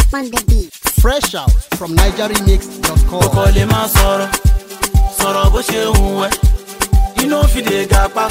on the beat. Fresh out from NigerRemix.com. Kò lè máa sọ̀rọ̀ bó ṣe hùn ẹ́. Inú fi lè gapá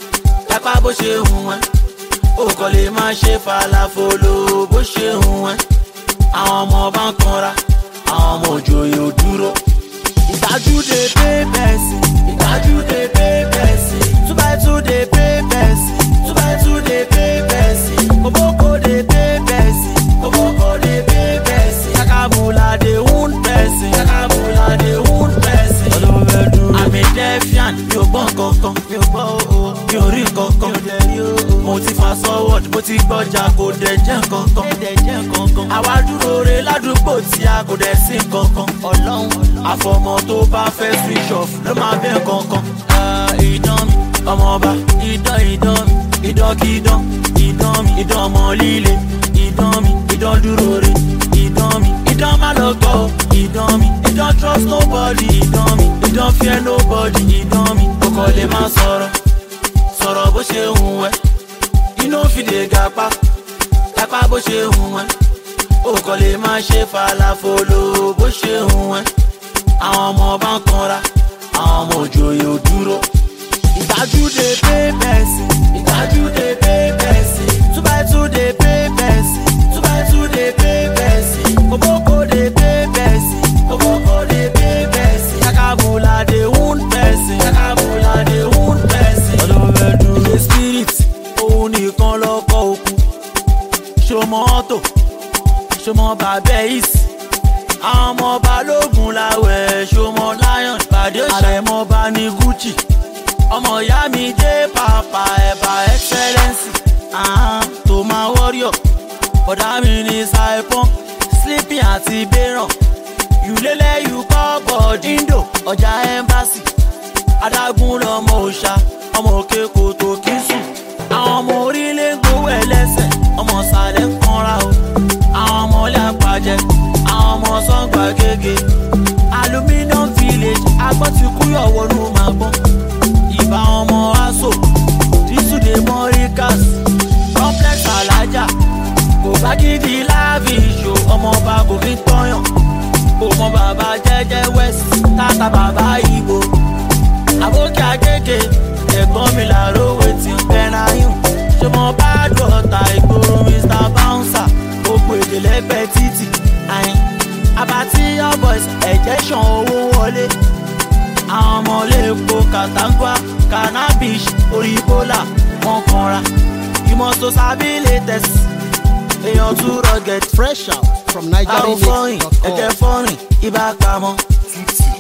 bó ṣe hùn ẹ́. O kò lè máa ṣe falafolo bó ṣe hùn ẹ́. Àwọn ọmọ bá ń kanra, àwọn ọmọ òjòyè ò dúró. Ìgbájú dé pé bẹ́ẹ̀sì, ìgbájú dé pé bẹ́ẹ̀sì. 2x2 dé pé bẹ́ẹ̀sì, 2x2 dé pé bẹ́ẹ̀sì. Kòbókò dé pé bẹ́ẹ̀sì, kòbókò dé pé bẹ́ẹ̀sì. Yakabula dé wound bẹ́ẹ̀sì, yakabula dé wound bẹ́ẹ̀sì. Ọlọ́wẹ́ dúró. Àmì defiant mi ò gbọ́ kankan, mi ò gbọ́ o, mi ò rí kankan, mi ò dẹ̀ rí o. Mo ti fa forward, mo ti gbọ́jà kò dẹ̀ jẹ́ kankan, dẹ̀ jẹ́ kankan. Àwa dúró re ládùúgbò tí a kò dẹ̀ sí kankan. Ọlọ́run àfọmọ tó bá fẹ́ switch off ló máa bẹ́ kankan. Ìdán mi ọmọọba, ìdán mi, ìdánkídán, ìdán mi, ìdán ọmọ líle, ìdán mi, ìdán dúró re, ìdán mi, ìdán má lọ gbọ́ o, ìdán mi, ìdán trust nobody, ìdán mi, ìdán fear nobody, ìdán mi. O kò lè máa sọ̀rọ̀ bó ṣe hùn ẹ́. Inú fi lè gapá bó ṣe hùn ẹ́. O kò lè máa ṣe falafolo bó ṣe hùn ẹ́. Àwọn ọmọ bá ń kanra, àwọn ọmọ òjòyè ò dúró. Ìgbájú dé pé bẹ́ẹ̀sì, ìgbájú dé pé bẹ́ẹ̀sì. 2x2 dé pé bẹ́ẹ̀sì, 2x2 dé pé bẹ́ẹ̀sì. Kòbókò dé pé bẹ́ẹ̀sì, kòbókò dé pé bẹ́ẹ̀sì. Yakabula dé wound bẹ́ẹ̀sì, yakabula dé wound bẹ́ẹ̀sì. Ọlọ́wẹ́ dúró. Ilé spirit, òun nìkan lọ́kọ̀ òkú. Ṣọmọ ọ̀tọ̀, ṣọmọ bàbá ìsì. Àwọn ọmọ balógun láwẹ̀, ṣọmọ lion, pàdé àrẹ̀mọba ní Gucci. Ọmọ ìyá mi dé pàpà ẹ̀bà excellence. Tó máa warrior, bọ̀dá mi ní Saipon, Sleeping àti Beran. Yùlélẹ̀ yù kọ́ bọ̀díńdò, ọjà embassy. Adágún lọmọ òòṣà, ọmọ òkè kòtò kí sùn. Àwọn ọmọ orílẹ̀ ń gbowó ẹlẹ́sẹ̀, ọmọ sàlẹ̀ ń kanra o. Àwọn ọmọ ilé àpàjẹ, àwọn ọmọ sọ́ngbà gègé. Aluminium village, agbọ́n ti kúyọ̀ wọnú màgbọ́n. Ìbá ọmọ aso, dísùdé mọ́ríkàs. Complex alájà, kò bá gidi láàbì ìṣó. Ọmọọba kò fi tọ́yàn. Ọmọ bàbá jẹ́jẹ́ west, tata bàbá Ìgbò. Àbókí agége, ẹ̀gbọ́n mi làró wetin pẹ́náyùn. Ṣọmọ bá dọ̀tà ìgboro Mr. Bouncer. Gbogbo èdè lẹ́gbẹ̀ẹ́ títì. Àbátí your boys, ẹ̀jẹ̀ ṣan owó wọlé. Àwọn ọmọ lẹ́kọ̀ọ́ Katangwa, cannabis, orí bólà, wọ́n kanra. Ìmọ̀tò sábì latest, èèyàn tún rugged. Fresh out from Àwọn fọ́rin, NigerRemix.com. ẹ̀jẹ̀ fọ́rin, ibà pamọ́.